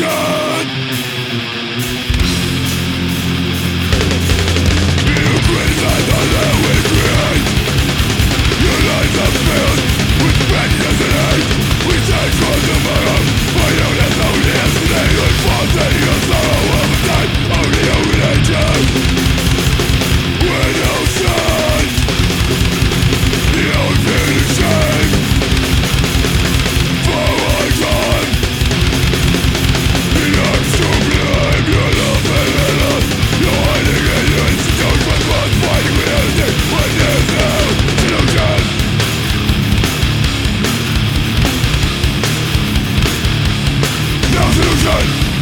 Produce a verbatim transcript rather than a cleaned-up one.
illusion. You criticize all that we create. Your lives are filled with prejudice and hate. We take from tomorrow, but you have no yesterday. Unfolding your sorrow of a time, only human nature. With no signs, the old feeling shame. For all time, the urge to blame your love and your loss. You're hiding in your institute, but what's fighting reality when there's no solution? No solution!